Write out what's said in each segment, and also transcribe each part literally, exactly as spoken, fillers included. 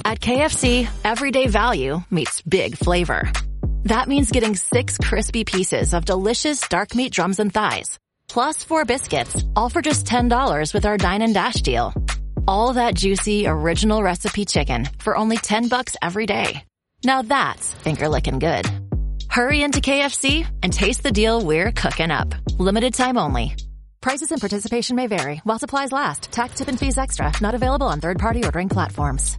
At K F C, everyday value meets big flavor. That means getting six crispy pieces of delicious dark meat drums and thighs, plus four biscuits, all for just ten dollars with our Dine and Dash deal. All that juicy, original recipe chicken for only ten bucks every day. Now that's finger-licking good. Hurry into K F C and taste the deal we're cooking up. Limited time only. Prices and participation may vary while supplies last. Tax, tip, and fees extra. Not available on third-party ordering platforms.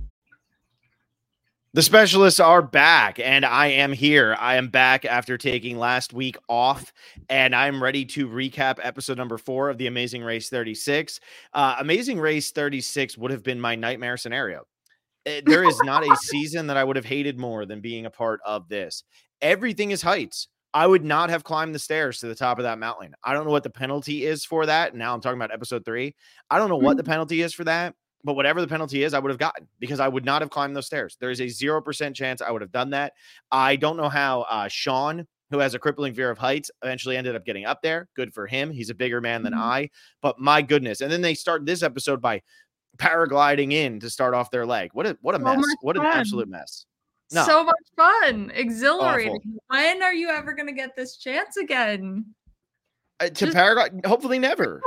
The specialists are back, and I am here. I am back after taking last week off, and I'm ready to recap episode number four of The Amazing Race thirty-six. Uh, Amazing Race thirty-six would have been my nightmare scenario. There is not a season that I would have hated more than being a part of this. Everything is heights. I would not have climbed the stairs to the top of that mountain. I don't know what the penalty is for that. Now I'm talking about episode three. I don't know what the penalty is for that. But whatever the penalty is, I would have gotten because I would not have climbed those stairs. There is a zero percent chance I would have done that. I don't know how uh, Sean, who has a crippling fear of heights, eventually ended up getting up there. Good for him. He's a bigger man than mm-hmm. I. But my goodness. And then they start this episode by paragliding in to start off their leg. What a, what a so mess. What an absolute mess. No. So much fun. Exhilarating. Awful. When are you ever going to get this chance again? Uh, to Just- paraglide? Hopefully never.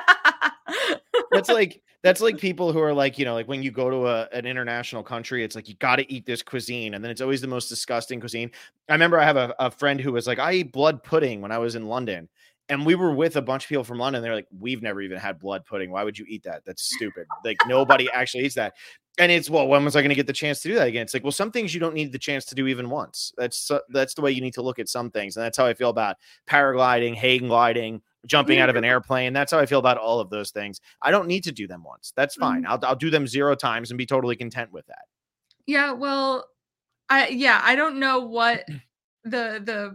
That's like... That's like people who are like, you know, like when you go to a, an international country, it's like, you got to eat this cuisine. And then it's always the most disgusting cuisine. I remember I have a, a friend who was like, I eat blood pudding when I was in London. And we were with a bunch of people from London. They're like, we've never even had blood pudding. Why would you eat that? That's stupid. Like nobody actually eats that. And it's, well, when was I going to get the chance to do that again? It's like, well, some things you don't need the chance to do even once. That's, uh, that's the way you need to look at some things. And that's how I feel about paragliding, hang gliding, jumping out of an airplane. That's how I feel about all of those things. I don't need to do them once. That's fine. I'll I'll do them zero times and be totally content with that. Yeah, well, I yeah, I don't know what the the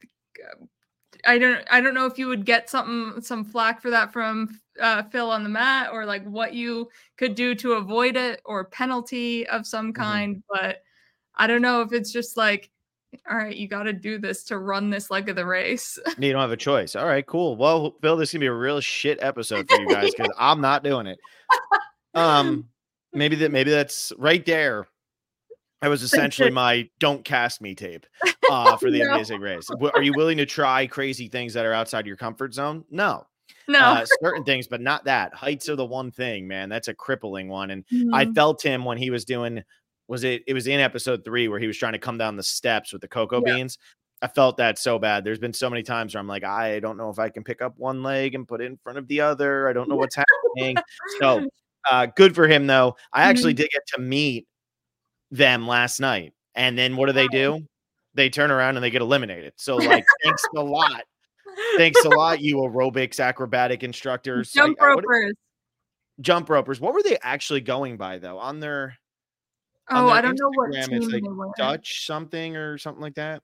I don't I don't know if you would get something some flack for that from uh, Phil on the mat, or like what you could do to avoid it, or penalty of some kind. Mm-hmm. But I don't know if it's just like, all right, you got to do this to run this leg of the race. You don't have a choice. All right, cool. Well, Phil, this is gonna be a real shit episode for you guys because yeah. I'm not doing it. Um, maybe that maybe that's right there. That was essentially my "don't cast me" tape uh, for the no. Amazing Race. Are you willing to try crazy things that are outside your comfort zone? No. No, uh, certain things, but not that. Heights are the one thing, man. That's a crippling one. And mm-hmm. I felt him when he was doing. Was it? It was in episode three where he was trying to come down the steps with the cocoa yeah. beans. I felt that so bad. There's been so many times where I'm like, I don't know if I can pick up one leg and put it in front of the other. I don't know what's happening. So uh, good for him, though. I actually mm-hmm. did get to meet them last night. And then what do they do? They turn around and they get eliminated. So like, thanks a lot. Thanks a lot, you aerobics acrobatic instructors. Jump I, ropers. What, jump ropers. What were they actually going by, though? On their Oh, I don't Instagram, know what team it's like they were. Dutch something or something like that.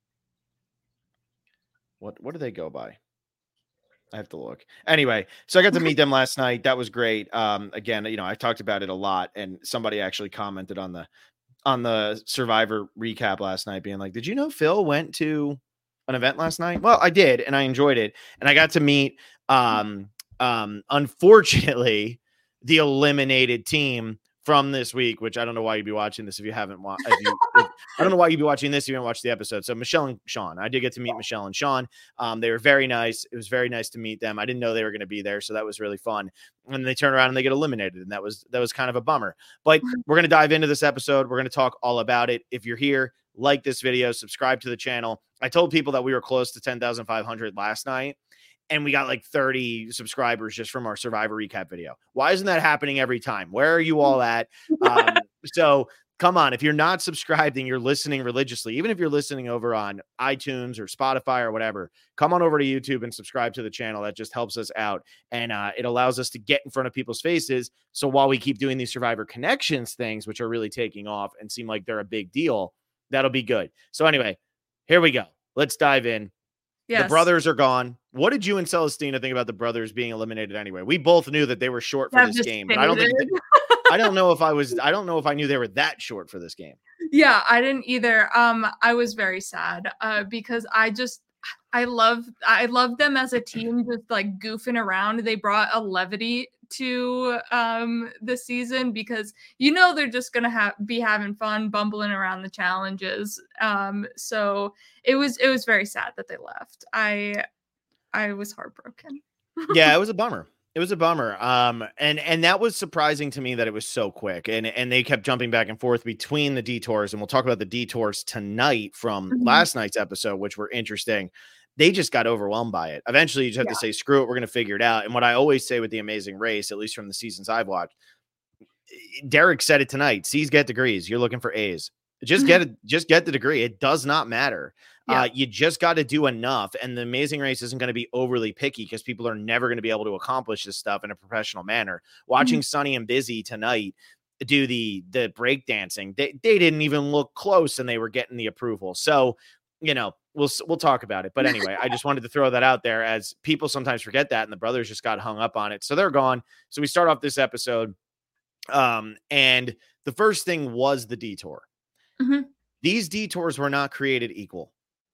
What what do they go by? I have to look. Anyway, so I got to meet them last night. That was great. Um, again, you know, I've talked about it a lot, and somebody actually commented on the on the Survivor recap last night, being like, "Did you know Phil went to an event last night?" Well, I did, and I enjoyed it, and I got to meet. Um, um, unfortunately, the eliminated team from this week, which I don't know why you'd be watching this if you haven't watched. I don't know why you'd be watching this if you haven't watched the episode. So Michelle and Sean, I did get to meet Michelle and Sean. Um, they were very nice. It was very nice to meet them. I didn't know they were going to be there, so that was really fun. And they turn around and they get eliminated, and that was that was kind of a bummer. But we're going to dive into this episode. We're going to talk all about it. If you're here, like this video, subscribe to the channel. I told people that we were close to ten thousand five hundred last night, and we got like thirty subscribers just from our Survivor recap video. Why isn't that happening every time? Where are you all at? Um, so come on. If you're not subscribed and you're listening religiously, even if you're listening over on iTunes or Spotify or whatever, come on over to YouTube and subscribe to the channel. That just helps us out. And uh, it allows us to get in front of people's faces. So while we keep doing these Survivor Connections things, which are really taking off and seem like they're a big deal, that'll be good. So anyway, here we go. Let's dive in. Yes. The brothers are gone. What did you and Celestina think about the brothers being eliminated anyway? We both knew that they were short for this game, but I don't think they, I don't know if I was I don't know if I knew they were that short for this game. Yeah, I didn't either. Um, I was very sad uh, because I just I love I love them as a team just like goofing around. They brought a levity to um the season because you know they're just gonna have be having fun bumbling around the challenges. Um so it was it was very sad that they left. I I was heartbroken. Yeah, it was a bummer. It was a bummer. Um, and and that was surprising to me that it was so quick. And and they kept jumping back and forth between the detours. And we'll talk about the detours tonight from Mhm. last night's episode, which were interesting. They just got overwhelmed by it. Eventually, you just have Yeah. to say, screw it, we're going to figure it out. And what I always say with The Amazing Race, at least from the seasons I've watched, Derek said it tonight. C's get degrees. You're looking for A's. Just get it. Just get the degree. It does not matter. Yeah. Uh, you just got to do enough. And the Amazing Race isn't going to be overly picky because people are never going to be able to accomplish this stuff in a professional manner. Watching Mhm. Sunny and Busy tonight do the the break dancing, they, they didn't even look close and they were getting the approval. So, you know, we'll we'll talk about it. But anyway, I just wanted to throw that out there as people sometimes forget that. And the brothers just got hung up on it. So they're gone. So we start off this episode. Um, and the first thing was the detour. Mhm. These detours were not created equal.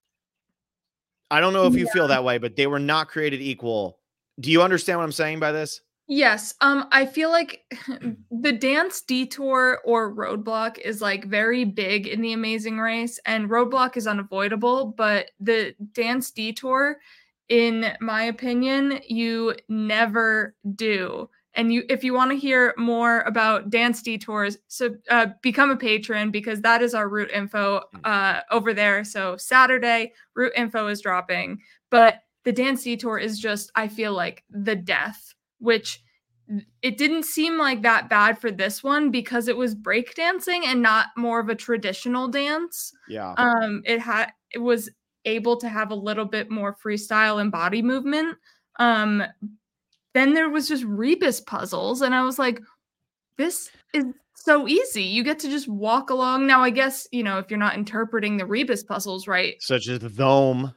I don't know if you Yeah. feel that way, but they were not created equal. Do you understand what I'm saying by this? Yes. Um, I feel like the dance detour or roadblock is like very big in the Amazing Race, and roadblock is unavoidable, but the dance detour, in my opinion, you never do. And you, if you want to hear more about dance detours, so uh, become a patron because that is our route info uh, over there. So Saturday, route info is dropping, but the dance detour is just, I feel like, the death, which it didn't seem like that bad for this one because it was breakdancing and not more of a traditional dance. Yeah. Um, it had it was able to have a little bit more freestyle and body movement. Um, then there was just rebus puzzles, and I was like, this is so easy. You get to just walk along. Now, I guess, you know, if you're not interpreting the rebus puzzles right. Such as the Thome.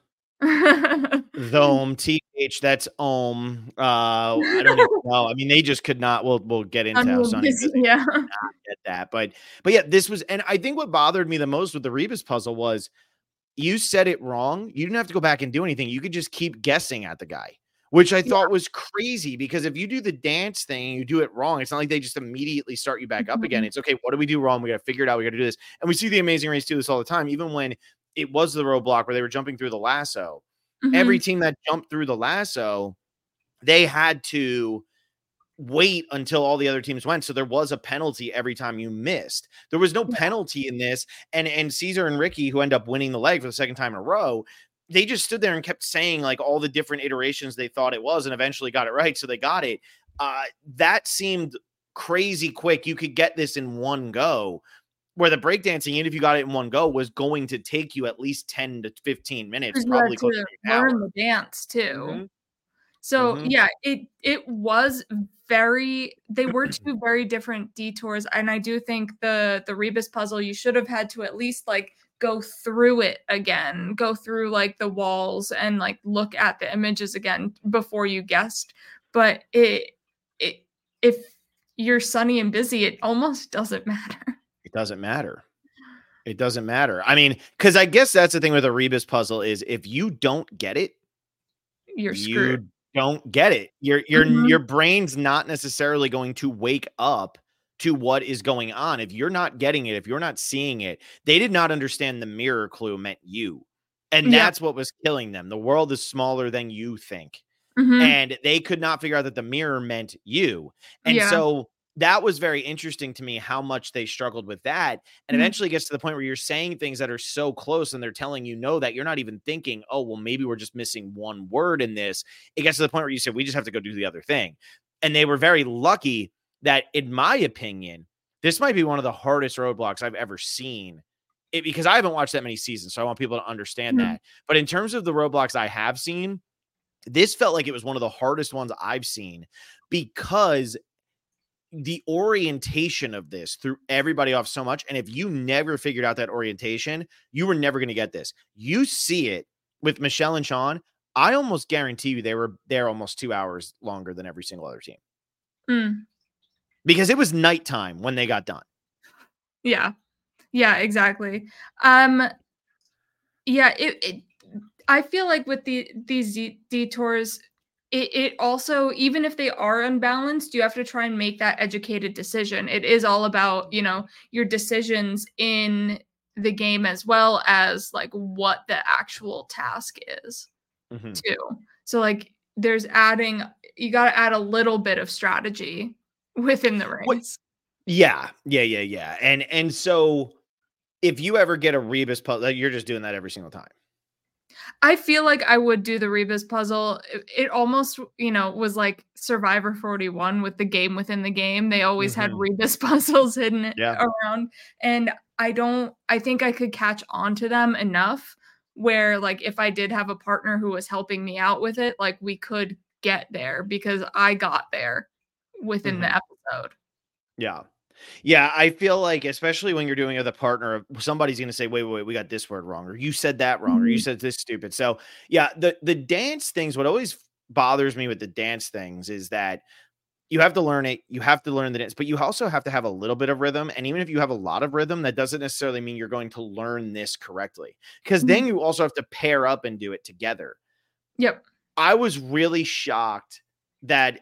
Thome, T H, that's Ohm. Uh, I don't even know. I mean, they just could not. We'll we'll get into how Sunny Busy, yeah. could not get that, but but yeah, this was, and I think what bothered me the most with the rebus puzzle was you said it wrong. You didn't have to go back and do anything. You could just keep guessing at the guy, which I thought Yeah. was crazy because if you do the dance thing and you do it wrong, it's not like they just immediately start you back up again. Mhm. It's okay. What do we do wrong? We got to figure it out. We got to do this, and we see the Amazing Race do this all the time, even when it was the roadblock where they were jumping through the lasso. Mhm. Every team that jumped through the lasso, they had to wait until all the other teams went. So there was a penalty every time you missed. There was no Yeah. penalty in this. And and Caesar and Ricky, who end up winning the leg for the second time in a row, they just stood there and kept saying like all the different iterations they thought it was and eventually got it right. So they got it. Uh, that seemed crazy quick. You could get this in one go. Where the breakdancing, even if you got it in one go, was going to take you at least ten to fifteen minutes, 'Cause you probably had close to to an hour. learn the dance too. Mhm. So Mhm. yeah, it it was very they were two very different detours. And I do think the the rebus puzzle, you should have had to at least like go through it again, go through like the walls and like look at the images again before you guessed. But it it if you're Sunny and Busy, it almost doesn't matter. It doesn't matter. It doesn't matter. I mean, because I guess that's the thing with a rebus puzzle is if you don't get it, You're screwed. you don't get it. Your your Mhm. your brain's not necessarily going to wake up to what is going on. If you're not getting it, if you're not seeing it, they did not understand the mirror clue meant you. And Yeah. that's what was killing them. The world is smaller than you think. Mhm. And they could not figure out that the mirror meant you. And Yeah. so that was very interesting to me how much they struggled with that. And Mhm. eventually gets to the point where you're saying things that are so close and they're telling you no, that you're not even thinking, oh, well, maybe we're just missing one word in this. It gets to the point where you said, we just have to go do the other thing. And they were very lucky that, in my opinion, this might be one of the hardest roadblocks I've ever seen. It, because I haven't watched that many seasons, so I want people to understand Mhm. that. But in terms of the roadblocks I have seen, this felt like it was one of the hardest ones I've seen because the orientation of this threw everybody off so much. And if you never figured out that orientation, you were never going to get this. You see it with Michelle and Sean. I almost guarantee you they were there almost two hours longer than every single other team Mm. because it was nighttime when they got done. Yeah. Yeah, exactly. Um, yeah, it, it I feel like with the these de- detours, it, it also, even if they are unbalanced, you have to try and make that educated decision. It is all about, you know, your decisions in the game as well as like what the actual task is Mm-hmm. too. So like there's adding, you got to add a little bit of strategy within the race. What? Yeah, yeah, yeah, yeah. And and so if you ever get a Rebus puzzle, you're just doing that every single time. I feel like I would do the Rebus puzzle. It, it almost, you know, was like Survivor forty-one with the game within the game. They always Mm-hmm. had Rebus puzzles hidden Yeah. around. And I don't, I think I could catch on to them enough where like if I did have a partner who was helping me out with it, like we could get there because I got there within Mm-hmm. the episode. Yeah. Yeah, I feel like, especially when you're doing it with a partner, somebody's going to say, wait, wait, wait, we got this word wrong, or you said that wrong, mm-hmm. or you said this stupid. So yeah, the, the dance things, what always bothers me with the dance things is that you have to learn it. You have to learn the dance, but you also have to have a little bit of rhythm. And even if you have a lot of rhythm, that doesn't necessarily mean you're going to learn this correctly, because mm-hmm. then you also have to pair up and do it together. Yep. I was really shocked that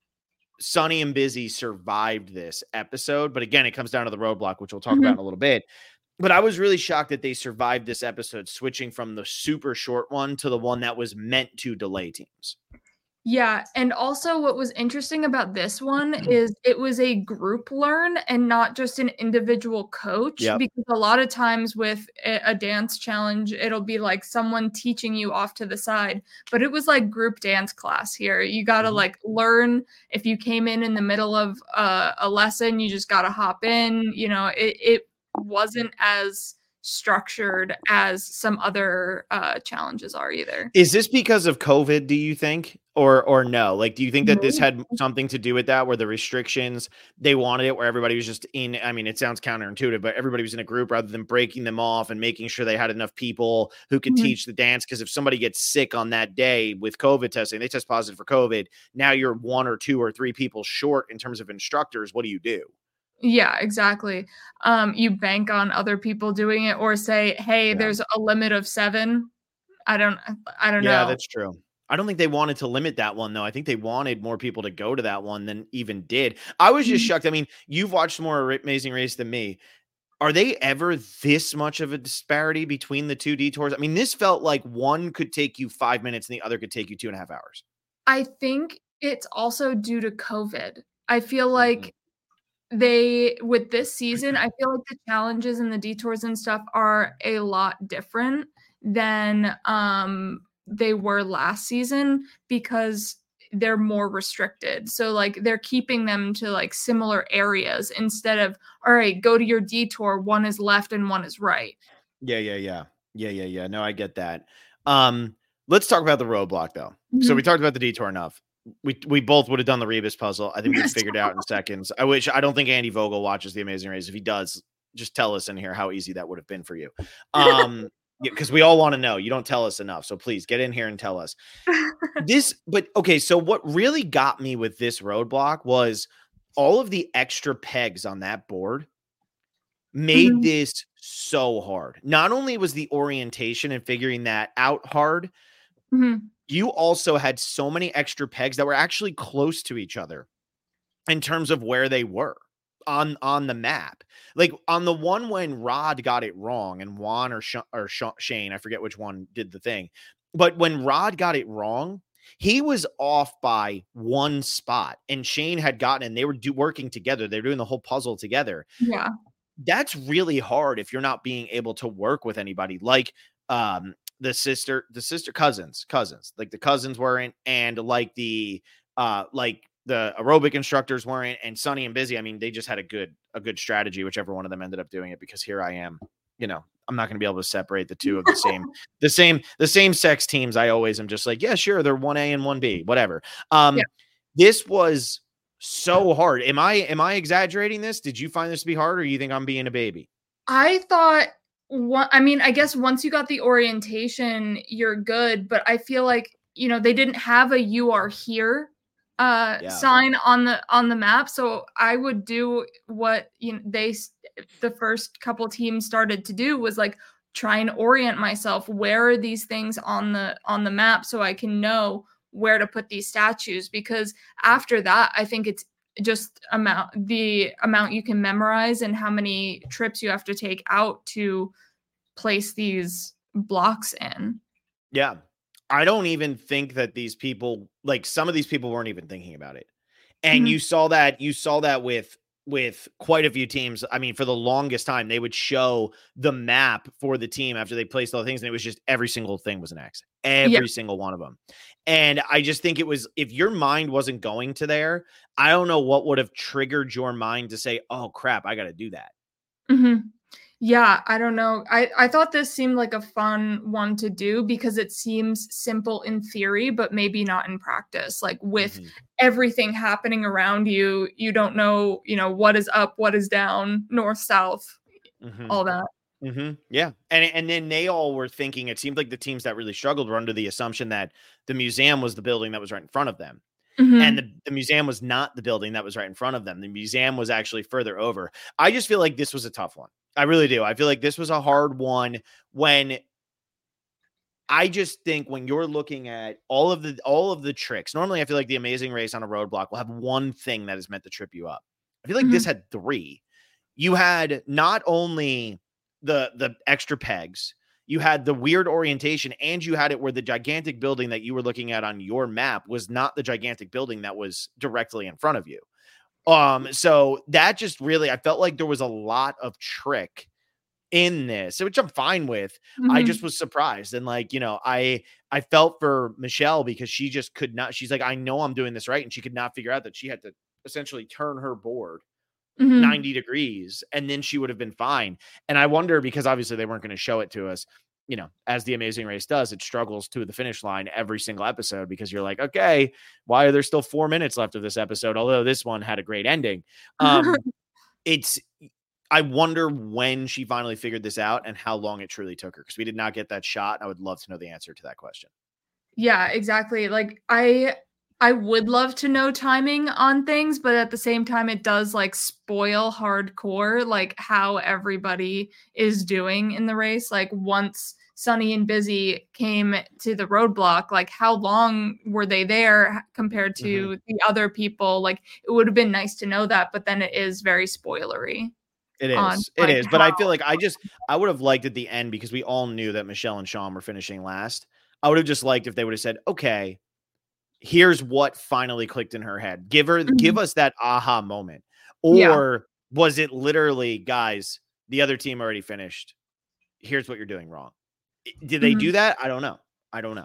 Sunny and Busy survived this episode, but again, it comes down to the roadblock, which we'll talk mm-hmm. about in a little bit. But I was really shocked that they survived this episode, switching from the super short one to the one that was meant to delay teams. Yeah. And also what was interesting about this one is it was a group learn and not just an individual coach. Yep. Because a lot of times with a, a dance challenge, it'll be like someone teaching you off to the side, but it was like group dance class here. You got to mm-hmm. like learn. If you came in in the middle of uh, a lesson, you just got to hop in. You know, it, it wasn't as structured as some other uh, challenges are either. Is this because of COVID, do you think? Or or no? Like, do you think that this had something to do with that, where the restrictions, they wanted it where everybody was just in, I mean, it sounds counterintuitive, but everybody was in a group rather than breaking them off and making sure they had enough people who could mm-hmm. teach the dance? Because if somebody gets sick on that day with COVID testing, they test positive for COVID, now you're one or two or three people short in terms of instructors. What do you do? Yeah, exactly. Um, you bank on other people doing it, or say, hey, yeah. there's a limit of seven. I don't, I don't yeah, know. Yeah, that's true. I don't think they wanted to limit that one, though. I think they wanted more people to go to that one than even did. I was just mm-hmm. shocked. I mean, you've watched more Amazing Race than me. Are they ever this much of a disparity between the two detours? I mean, this felt like one could take you five minutes and the other could take you two and a half hours. I think it's also due to COVID. I feel like mm-hmm. they, with this season, I feel like the challenges and the detours and stuff are a lot different than um, they were last season because they're more restricted. So like they're keeping them to like similar areas instead of, all right, go to your detour. One is left and one is right. Yeah, yeah, yeah. Yeah, yeah, yeah. No, I get that. Um, let's talk about the roadblock though. Mm-hmm. So we talked about the detour enough. We we both would have done the Rebus puzzle. I think we'd figured it out in seconds. I wish, I don't think Andy Vogel watches The Amazing Race. If he does, just tell us in here how easy that would have been for you. Um, because we all want to know. You don't tell us enough. So please get in here and tell us this. But okay, so what really got me with this roadblock was all of the extra pegs on that board made mm-hmm. this so hard. Not only was the orientation and figuring that out hard, mm-hmm. you also had so many extra pegs that were actually close to each other in terms of where they were on, on the map. Like on the one when Rod got it wrong and Juan or, Sh- or Sh- Shane, I forget which one did the thing, but when Rod got it wrong, he was off by one spot and Shane had gotten, and they were do- working together. They were doing the whole puzzle together. Yeah. That's really hard if you're not being able to work with anybody like, um, the sister, the sister cousins, cousins, like the cousins weren't, and like the, uh, like the aerobic instructors weren't, and Sunny and Busy. I mean, they just had a good, a good strategy, whichever one of them ended up doing it, because here I am, you know, I'm not going to be able to separate the two of the same, the same, the same sex teams. I always am just like, yeah, sure. They're one A and one B, whatever. Um, yeah. This was so hard. Am I, am I exaggerating this? Did you find this to be hard, or you think I'm being a baby? I thought, One, I mean, I guess once you got the orientation, you're good. But I feel like, you know, they didn't have a "you are here" uh, yeah. sign on the on the map. So I would do what you know they the first couple teams started to do was like try and orient myself. Where are these things on the on the map so I can know where to put these statues? Because after that, I think it's just amount the amount you can memorize and how many trips you have to take out to place these blocks in. Yeah. I don't even think that these people, like some of these people weren't even thinking about it. And Mhm. you saw that, you saw that with, with quite a few teams. I mean, for the longest time, they would show the map for the team after they placed all the things. And it was just every single thing was an X, every Yeah. single one of them. And I just think it was, if your mind wasn't going to there, I don't know what would have triggered your mind to say, oh crap, I got to do that. Mm-hmm. Yeah, I don't know. I, I thought this seemed like a fun one to do because it seems simple in theory, but maybe not in practice. Like with Mm-hmm. everything happening around you, you don't know, you know, what is up, what is down, north, south, Mm-hmm. all that. Mm-hmm. Yeah. And, and then they all were thinking, it seemed like the teams that really struggled were under the assumption that the museum was the building that was right in front of them. Mm-hmm. And the, the museum was not the building that was right in front of them. The museum was actually further over. I just feel like this was a tough one. I really do. I feel like this was a hard one when I just think when you're looking at all of the, all of the tricks, normally I feel like the Amazing Race on a roadblock will have one thing that is meant to trip you up. I feel like Mm-hmm. this had three. You had not only the, the extra pegs, you had the weird orientation, and you had it where the gigantic building that you were looking at on your map was not the gigantic building that was directly in front of you. Um, so that just really, I felt like there was a lot of trick in this, which I'm fine with. Mm-hmm. I just was surprised. And like, you know, I, I felt for Michelle because she just could not, she's like, I know I'm doing this right. And she could not figure out that she had to essentially turn her board Mm-hmm. ninety degrees and then she would have been fine. And I wonder, because obviously they weren't going to show it to us, you know, as the Amazing Race does, it struggles to the finish line every single episode because you're like, okay, why are there still four minutes left of this episode? Although this one had a great ending. Um, it's, I wonder when she finally figured this out and how long it truly took her, because we did not get that shot. I would love to know the answer to that question. Yeah, exactly. Like I, I would love to know timing on things, but at the same time, it does like spoil hardcore, like how everybody is doing in the race. Like once Sunny and Busy came to the roadblock, like how long were they there compared to Mm-hmm. the other people? Like it would have been nice to know that, but then it is very spoilery. It is, on, it like, is. But I how- feel like I just, I would have liked at the end, because we all knew that Michelle and Sean were finishing last. I would have just liked if they would have said, okay, here's what finally clicked in her head. Give her, Mhm. give us that aha moment. Or Yeah. was it literally, guys, the other team already finished. Here's what you're doing wrong. Did they Mhm. do that? I don't know. I don't know.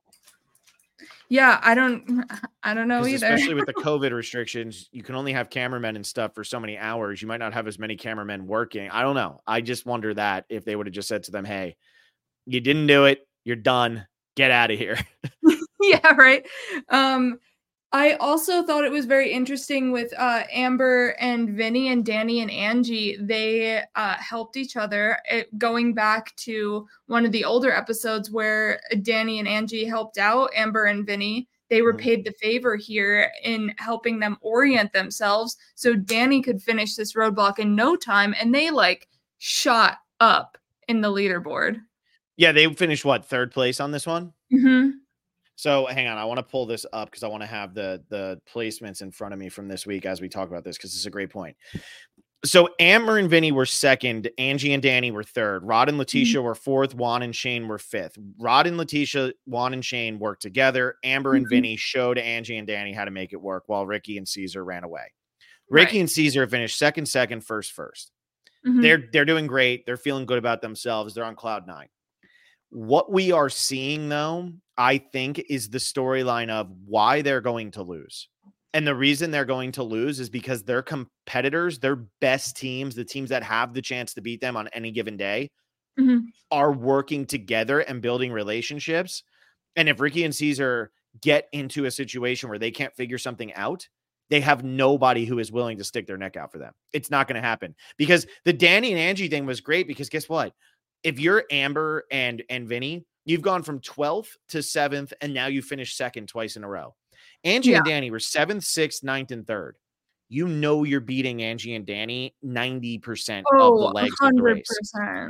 Yeah, I don't, I don't know 'Cause either. especially with the COVID restrictions, you can only have cameramen and stuff for so many hours. You might not have as many cameramen working. I don't know. I just wonder that if they would have just said to them, hey, you didn't do it. You're done. Get out of here. Yeah, right. Um, I also thought it was very interesting with uh, Amber and Vinny and Danny and Angie. They uh, helped each other. It, going back to one of the older episodes where Danny and Angie helped out Amber and Vinny, they were Mhm. paid the favor here in helping them orient themselves so Danny could finish this roadblock in no time, and they like shot up in the leaderboard. Yeah, they finished what, third place on this one? Mm-hmm. So hang on, I want to pull this up because I want to have the the placements in front of me from this week as we talk about this, because it's a great point. So Amber and Vinny were second, Angie and Danny were third, Rod and Letitia were fourth, Juan and Shane were fifth. Rod and Letitia, Juan and Shane worked together. Amber and Mhm. Vinny showed Angie and Danny how to make it work, while Ricky and Caesar ran away. Ricky Right. and Caesar finished second, second, first, first. Mhm. They're they're doing great. They're feeling good about themselves. They're on cloud nine. What we are seeing, though, I think, is the storyline of why they're going to lose. And the reason they're going to lose is because their competitors, their best teams, the teams that have the chance to beat them on any given day, Mhm. are working together and building relationships. And if Ricky and Caesar get into a situation where they can't figure something out, they have nobody who is willing to stick their neck out for them. It's not going to happen, because the Danny and Angie thing was great, because guess what? If you're Amber and, and Vinny, you've gone from twelfth to seventh, and now you finished second twice in a row. Angie Yeah. and Danny were seventh, sixth, ninth, and third. You know you're beating Angie and Danny ninety percent of the Oh, legs of the one hundred race. percent.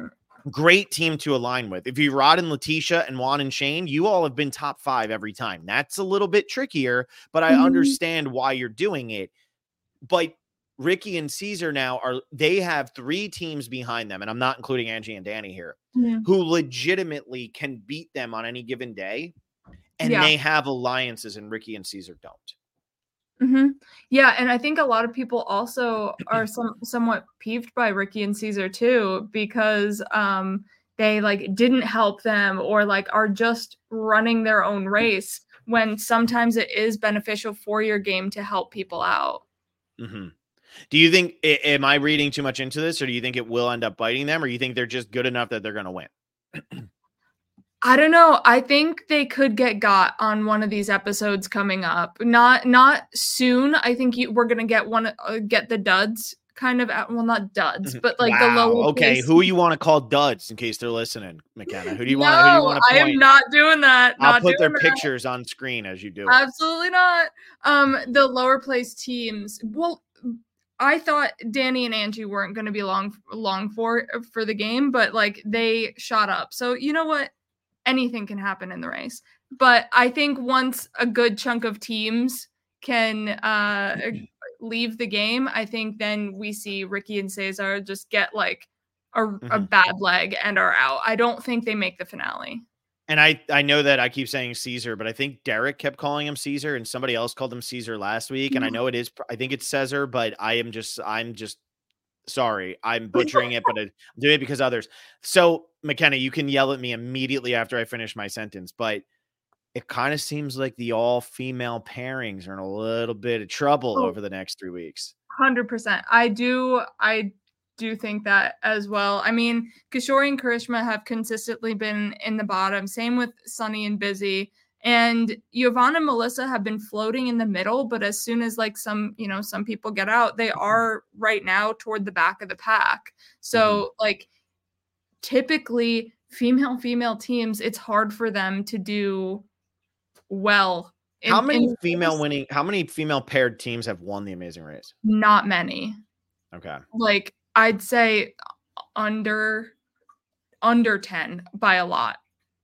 great team to align with. If you Rod and Letitia and Juan and Shane, you all have been top five every time. That's a little bit trickier, but I mm-hmm. understand why you're doing it. But Ricky and Caesar now are, they have three teams behind them, and I'm not including Angie and Danny here, yeah. who legitimately can beat them on any given day. And yeah. they have alliances, and Ricky and Caesar don't. Mm-hmm. Yeah, and I think a lot of people also are some somewhat peeved by Ricky and Caesar too, because um, they like didn't help them, or like are just running their own race, when sometimes it is beneficial for your game to help people out. Mm-hmm. Do you think, am I reading too much into this, or do you think it will end up biting them, or you think they're just good enough that they're going to win? I don't know. I think they could get got on one of these episodes coming up. Not not soon. I think you, we're gonna get one. Uh, get the duds kind of. At, well, not duds, but like wow. the lower. Okay, place. Who you want to call duds in case they're listening, McKenna? Who do you no, want? Who do you want to point? I am not doing that. I'll not put their that. pictures on screen as you do. Absolutely it. not. Um, the lower place teams. Well, I thought Danny and Angie weren't going to be long long for for the game, but like they shot up. So you know what? Anything can happen in the race. But I think once a good chunk of teams can uh, leave the game, I think then we see Ricky and Cesar just get like a, mm-hmm. a bad leg and are out. I don't think they make the finale. And I, I know that I keep saying Caesar, but I think Derek kept calling him Caesar and somebody else called him Caesar last week. Mm-hmm. And I know it is, I think it's Cesar, but I am just, I'm just sorry. I'm butchering it, but I'm doing it because others. So McKenna, you can yell at me immediately after I finish my sentence, but it kind of seems like the all female pairings are in a little bit of trouble oh, over the next three weeks. one hundred percent. I do. I do think that as well. I mean, Kishori and Karishma have consistently been in the bottom. Same with Sunny and Busy. And Yvonne and Melissa have been floating in the middle, but as soon as like some, you know, some people get out, they are right now toward the back of the pack. So mm-hmm. like typically female female teams, it's hard for them to do well. In, how many female race. winning, how many female paired teams have won the Amazing Race? Not many. Okay. Like I'd say under under ten by a lot.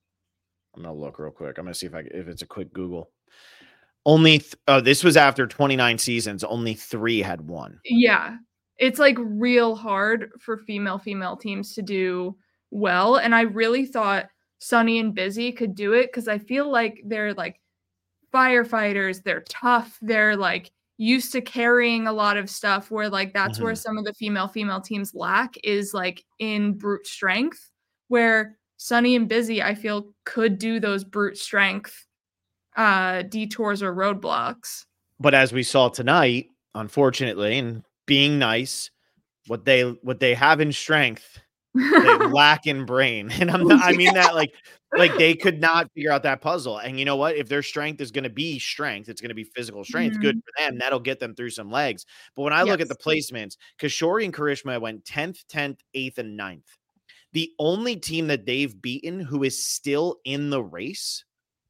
I'm gonna look real quick. I'm gonna see if I if it's a quick Google. Only th- oh, this was after twenty-nine seasons. Only three had won. Yeah, it's like real hard for female female teams to do well, and I really thought Sunny and Busy could do it because I feel like they're like firefighters. They're tough. They're like used to carrying a lot of stuff. Where like that's mm-hmm. where some of the female female teams lack is like in brute strength, where Sunny and Busy, I feel, could do those brute strength uh, detours or roadblocks. But as we saw tonight, unfortunately, and being nice, what they what they have in strength, they lack in brain. And I'm not, I mean that like like they could not figure out that puzzle. And you know what? If their strength is going to be strength, it's going to be physical strength. Mm-hmm. Good for them. That'll get them through some legs. But when I yes. look at the placements, Kishori and Karishma went tenth, tenth, eighth, and ninth. The only team that they've beaten who is still in the race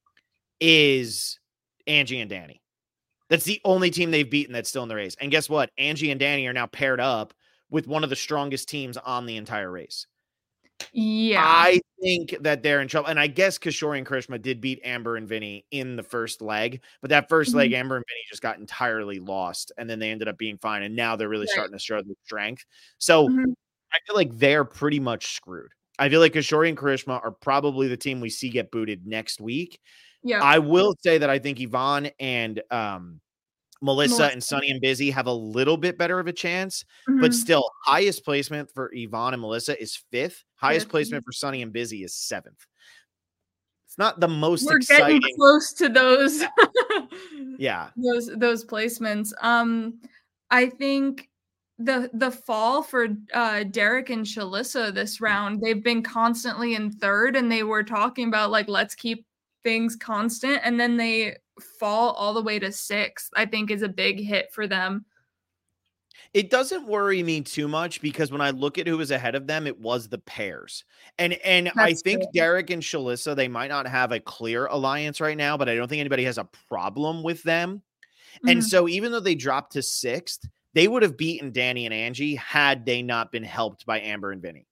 is Angie and Danny. That's the only team they've beaten that's still in the race. And guess what? Angie and Danny are now paired up with one of the strongest teams on the entire race. Yeah. I think that they're in trouble. And I guess Kishori and Karishma did beat Amber and Vinny in the first leg. But that first mm-hmm. leg, Amber and Vinny just got entirely lost. And then they ended up being fine. And now they're really right. starting to show their strength. So mm-hmm. I feel like they're pretty much screwed. I feel like Kishori and Karishma are probably the team we see get booted next week. Yeah. I will say that I think Yvonne and um, Melissa, Melissa and Sunny and Busy have a little bit better of a chance, mm-hmm. but still highest placement for Yvonne and Melissa is fifth. Highest yeah. placement for Sunny and Busy is seventh. It's not the most We're exciting. Getting close to those. yeah. Those, those placements. Um, I think The the fall for uh, Derek and Shalissa this round, they've been constantly in third, and they were talking about like, let's keep things constant. And then they fall all the way to sixth, I think is a big hit for them. It doesn't worry me too much because when I look at who was ahead of them, it was the pairs. And and That's I think true. Derek and Shalissa, they might not have a clear alliance right now, but I don't think anybody has a problem with them. Mm-hmm. And so even though they dropped to sixth, they would have beaten Danny and Angie had they not been helped by Amber and Vinny.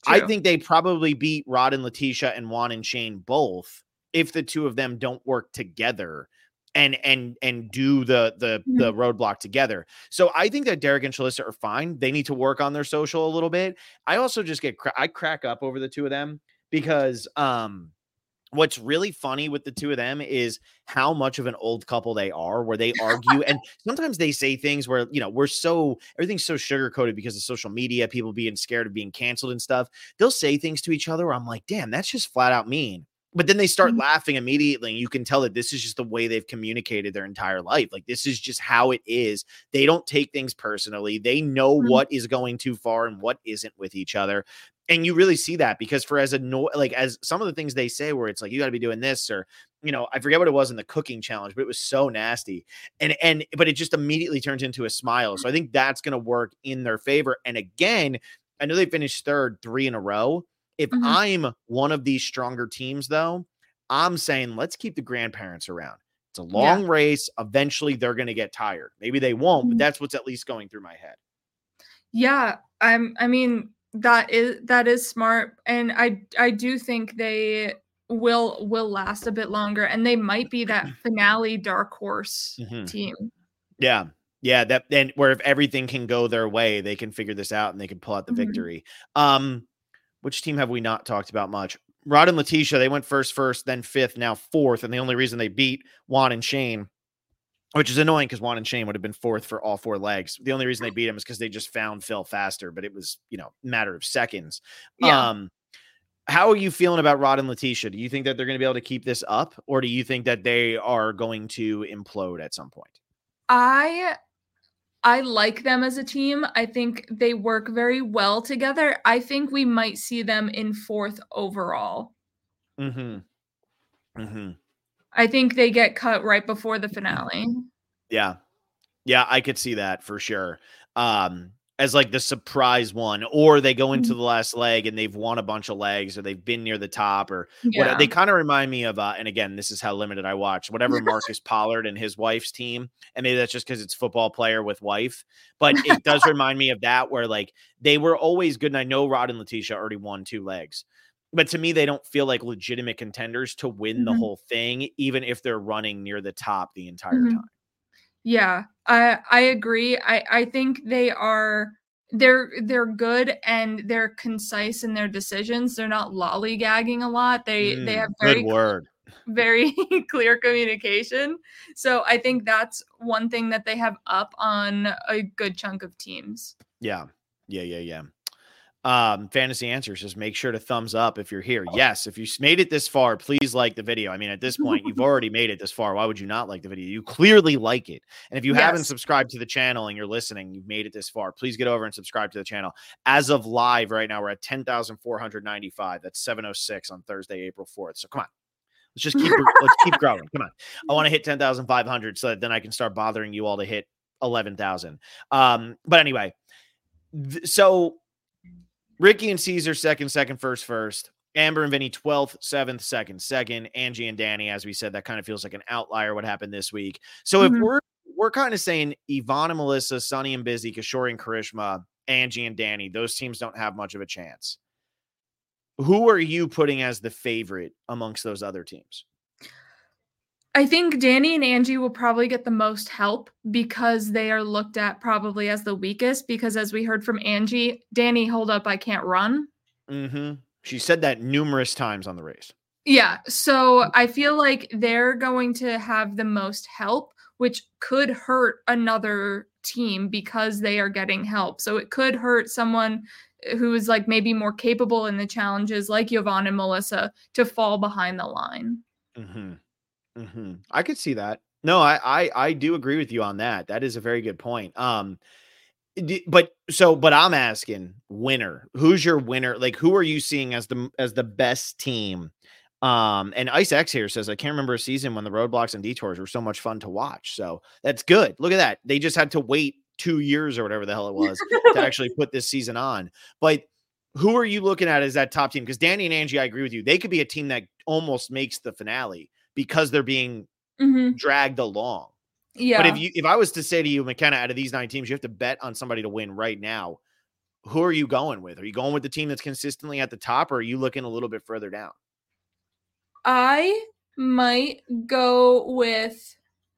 I True. think they probably beat Rod and Letitia and Juan and Shane both if the two of them don't work together and and and do the the Mhm. the roadblock together. So I think that Derek and Shalissa are fine. They need to work on their social a little bit. I also just get cra- I crack up over the two of them because um what's really funny with the two of them is how much of an old couple they are, where they argue. And sometimes they say things where, you know, we're so, everything's so sugar coated because of social media, people being scared of being canceled and stuff. They'll say things to each other where I'm like, damn, that's just flat out mean. But then they start Mhm. laughing immediately. And you can tell that this is just the way they've communicated their entire life. Like, this is just how it is. They don't take things personally. They know Mhm. what is going too far and what isn't with each other. And you really see that because for as a no, like as some of the things they say where it's like, you got to be doing this, or, you know, I forget what it was in the cooking challenge, but it was so nasty. And, and, but it just immediately turns into a smile. So I think that's going to work in their favor. And again, I know they finished third three in a row. If Mhm. I'm one of these stronger teams though, I'm saying, let's keep the grandparents around. It's a long Yeah. race. Eventually they're going to get tired. Maybe they won't, but Mhm. that's what's at least going through my head. Yeah, I'm I mean, that is that is smart, and I I do think they will will last a bit longer, and they might be that finale dark horse Mhm. team. Yeah. Yeah, that and where if everything can go their way, they can figure this out and they can pull out the Mhm. victory. Um, which team have we not talked about much? Rod and Letitia, they went first, first, then fifth, now fourth, and the only reason they beat Juan and Shane, which is annoying because Juan and Shane would have been fourth for all four legs. The only reason they beat him is because they just found Phil faster, but it was, you know, a matter of seconds. Yeah. Um, how are you feeling about Rod and Letitia? Do you think that they're going to be able to keep this up, or do you think that they are going to implode at some point? I I like them as a team. I think they work very well together. I think we might see them in fourth overall. Mm-hmm. Mm-hmm. I think they get cut right before the finale. Yeah. Yeah, I could see that for sure. Um, as like the surprise one, or they go into Mhm. the last leg and they've won a bunch of legs, or they've been near the top, or what. Yeah. They kind of remind me of, uh, and again, this is how limited I watch. Whatever Marcus Pollard and his wife's team, and maybe that's just because it's football player with wife, but it does remind me of that, where like they were always good. And I know Rod and Letitia already won two legs, but to me, they don't feel like legitimate contenders to win the Mhm. whole thing, even if they're running near the top the entire Mhm. time. Yeah, I I agree. I I think they are they're they're good and they're concise in their decisions. They're not lollygagging a lot. They they have Mm, good very word. very clear communication. So I think that's one thing that they have up on a good chunk of teams. Yeah. Yeah, yeah, yeah. Um, Fantasy Answers, just make sure to thumbs up if you're here. Yes, if you s- made it this far, please like the video. I mean, at this point, you've already made it this far. Why would you not like the video? You clearly like it. And if you haven't Yes. subscribed to the channel and you're listening, you've made it this far, please get over and subscribe to the channel. As of live right now, we're at ten thousand four hundred ninety-five. That's seven oh six on Thursday, April fourth. So come on. Let's just keep let's keep growing. Come on. I want to hit ten thousand five hundred so that then I can start bothering you all to hit eleven thousand. Um, but anyway, th- so Ricky and Caesar second, second, first, first. Amber and Vinny twelfth, seventh, second, second. Angie and Danny, as we said, that kind of feels like an outlier what happened this week. So if Mhm. we're we're kind of saying Yvonne and Melissa, Sunny and Busy, Kishori and Karishma, Angie and Danny, those teams don't have much of a chance. Who are you putting as the favorite amongst those other teams? I think Danny and Angie will probably get the most help because they are looked at probably as the weakest. Because as we heard from Angie, Danny, hold up, I can't run. Mm-hmm. She said that numerous times on the race. Yeah. So I feel like they're going to have the most help, which could hurt another team because they are getting help. So it could hurt someone who is like maybe more capable in the challenges, like Yvonne and Melissa, to fall behind the line. Mm-hmm. Mm-hmm. I could see that. No, I, I I do agree with you on that. That is a very good point. Um, d- but so, but I'm asking winner. Who's your winner? Like, who are you seeing as the as the best team? Um, and Ice X here says, I can't remember a season when the roadblocks and detours were so much fun to watch. So that's good. Look at that. They just had to wait two years or whatever the hell it was to actually put this season on. But who are you looking at as that top team? Because Danny and Angie, I agree with you. They could be a team that almost makes the finale because they're being Mhm. dragged along. Yeah. But if you if I was to say to you, McKenna, out of these nine teams, you have to bet on somebody to win right now. who are you going with? Are you going with the team that's consistently at the top, or are you looking a little bit further down? I might go with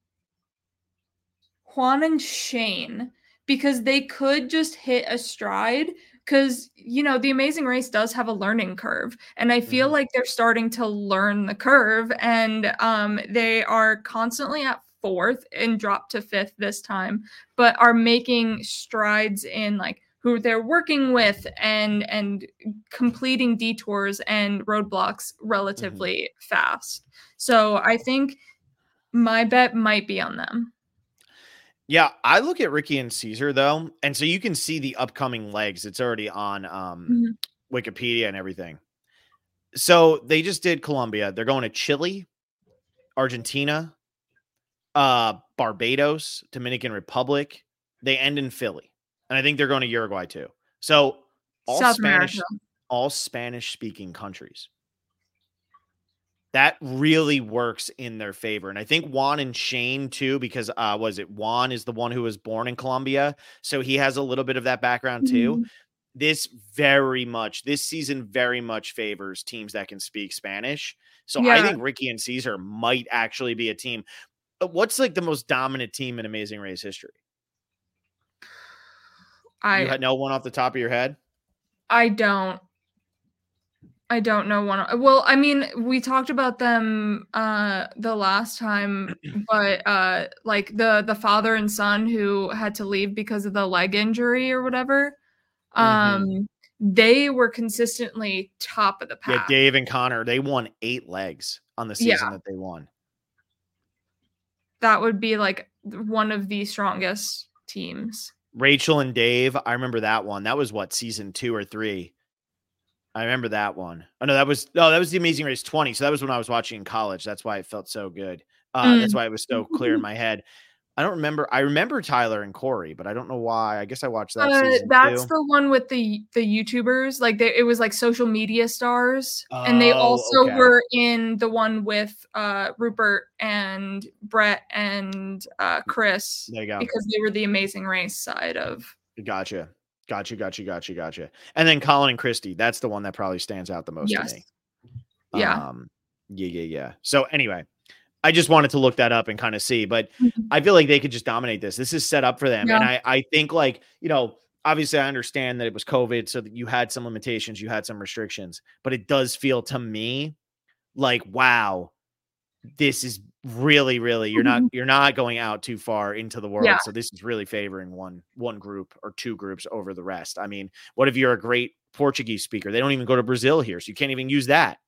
Juan and Shane because they could just hit a stride because, you know, the Amazing Race does have a learning curve. And I feel mm-hmm. like they're starting to learn the curve, and um, they are constantly at fourth and dropped to fifth this time, but are making strides in like who they're working with and and completing detours and roadblocks relatively mm-hmm. fast. So I think my bet might be on them. Yeah, I look at Ricky and Caesar though, and so you can see the upcoming legs. It's already on um, mm-hmm. Wikipedia and everything. So they just did Colombia. They're going to Chile, Argentina, uh, Barbados, Dominican Republic. They end in Philly, and I think they're going to Uruguay too. So all South Spanish, America. all Spanish-speaking countries. That really works in their favor. And I think Juan and Shane too, because uh, was it Juan is the one who was born in Colombia. So he has a little bit of that background too. Mm-hmm. This very much, this season very much favors teams that can speak Spanish. So yeah. I think Ricky and Caesar might actually be a team. But what's like the most dominant team in Amazing Race history? I You had no one off the top of your head? I don't. I don't know one. Well, I mean, we talked about them uh, the last time, but uh, like the the father and son who had to leave because of the leg injury or whatever, um, mm-hmm. they were consistently top of the pack. Yeah, Dave and Connor, they won eight legs on the season yeah. that they won. That would be like one of the strongest teams. Rachel and Dave, I remember that one. That was what, season two or three? I remember that one. Oh no, that was no, that was the Amazing Race twenty. So that was when I was watching in college. That's why it felt so good. Uh, mm. That's why it was so clear in my head. I don't remember. I remember Tyler and Corey, but I don't know why. I guess I watched that. Uh, season that's too. the one with the the YouTubers. Like they, it was like social media stars, oh, and they also okay. were in the one with uh, Rupert and Brett and uh, Chris. There you go. Because they were the Amazing Race side of. Gotcha. Gotcha, gotcha, gotcha, gotcha. And then Colin and Christy, that's the one that probably stands out the most yes. to me. Yeah. Um, yeah, yeah, yeah. So anyway, I just wanted to look that up and kind of see, but mm-hmm. I feel like they could just dominate this. This is set up for them. Yeah. And I, I think like, you know, obviously I understand that it was COVID, so that you had some limitations, you had some restrictions, but it does feel to me like, wow, this is really, really, you're not, you're not going out too far into the world. Yeah. So this is really favoring one, one group or two groups over the rest. I mean, what if you're a great Portuguese speaker? They don't even go to Brazil here, so you can't even use that.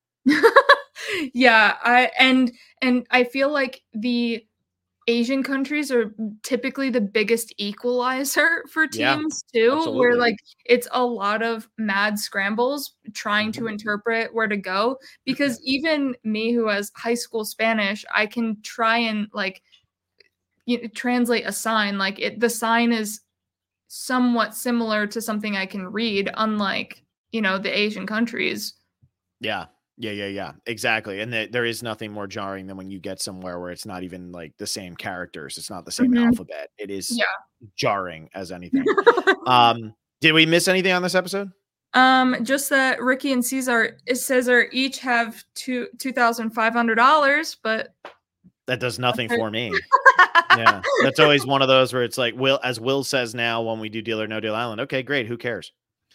yeah. I, and, and I feel like the Asian countries are typically the biggest equalizer for teams yeah, too, absolutely. Where like it's a lot of mad scrambles trying mm-hmm. to interpret where to go, because mm-hmm. even me who has high school Spanish, I can try and like you know, translate a sign. Like it, the sign is somewhat similar to something I can read, unlike, you know, the Asian countries. Yeah. Yeah, yeah, yeah, exactly. And the, there is nothing more jarring than when you get somewhere where it's not even like the same characters. It's not the same mm-hmm. alphabet. It is yeah. jarring as anything. um, did we miss anything on this episode? Um, just that Ricky and Caesar, Caesar each have two two thousand five hundred dollars, but that does nothing for me. Yeah, that's always one of those where it's like Will, as Will says now when we do Deal or No Deal Island. Okay, great. Who cares?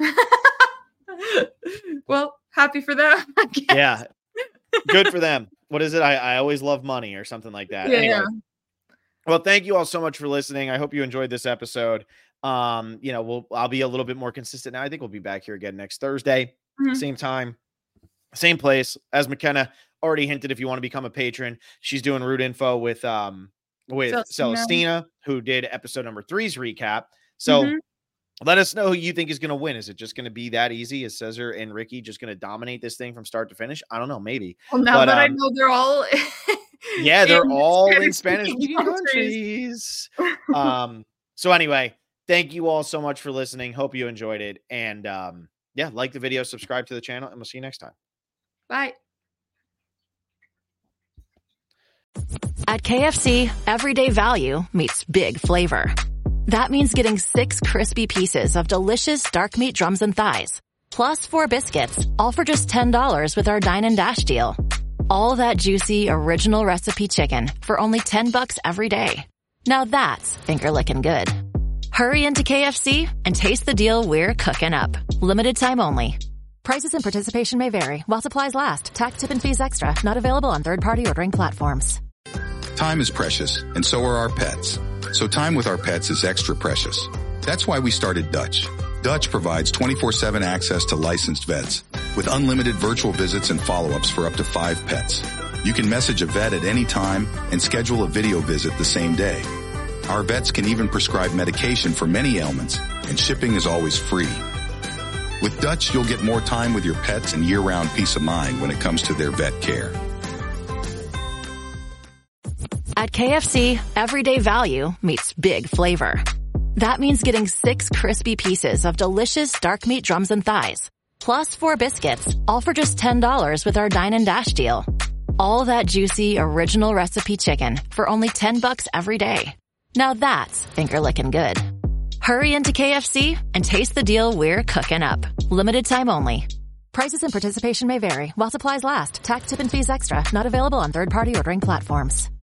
Well, happy for them. I guess. Yeah, good for them. What is it? I, I always love money or something like that. Yeah, anyway, yeah. Well, thank you all so much for listening. I hope you enjoyed this episode. Um, you know, we'll I'll be a little bit more consistent now. I think we'll be back here again next Thursday, mm-hmm. same time, same place. As McKenna already hinted, if you want to become a patron, she's doing route info with um with Celestina, Celestina who did episode number three's recap. So. Mm-hmm. Let us know who you think is going to win. Is it just going to be that easy? Is Cesar and Ricky just going to dominate this thing from start to finish? I don't know. Maybe. Well, now but, that um, I know they're all yeah, they're all in Spanish-speaking countries. um. So anyway, thank you all so much for listening. Hope you enjoyed it. And um, yeah, like the video, subscribe to the channel, and we'll see you next time. Bye. At K F C, everyday value meets big flavor. That means getting six crispy pieces of delicious dark meat drums and thighs, plus four biscuits, all for just ten dollars with our Dine and Dash deal. All that juicy, original recipe chicken for only ten bucks every day. Now that's finger-licking good. Hurry into K F C and taste the deal we're cooking up. Limited time only. Prices and participation may vary while supplies last. Tax, tip, and fees extra. Not available on third-party ordering platforms. Time is precious, and so are our pets. So time with our pets is extra precious. That's why we started Dutch. Dutch provides twenty-four seven access to licensed vets with unlimited virtual visits and follow-ups for up to five pets. You can message a vet at any time and schedule a video visit the same day. Our vets can even prescribe medication for many ailments, and shipping is always free. With Dutch, you'll get more time with your pets and year-round peace of mind when it comes to their vet care. At K F C, everyday value meets big flavor. That means getting six crispy pieces of delicious dark meat drums and thighs, plus four biscuits, all for just ten dollars with our Dine and Dash deal. All that juicy, original recipe chicken for only ten bucks every day. Now that's finger-licking good. Hurry into K F C and taste the deal we're cooking up. Limited time only. Prices and participation may vary while supplies last. Tax, tip, and fees extra. Not available on third-party ordering platforms.